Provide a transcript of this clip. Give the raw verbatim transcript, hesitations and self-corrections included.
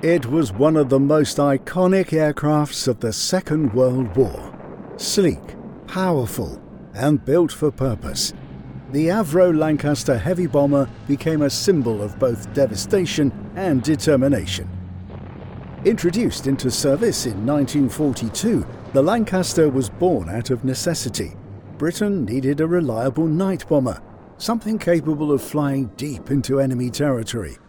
It was one of the most iconic aircrafts of the Second World War. Sleek, powerful, and built for purpose, the Avro Lancaster heavy bomber became a symbol of both devastation and determination. Introduced into service in nineteen forty-two, the Lancaster was born out of necessity. Britain needed a reliable night bomber, something capable of flying deep into enemy territory.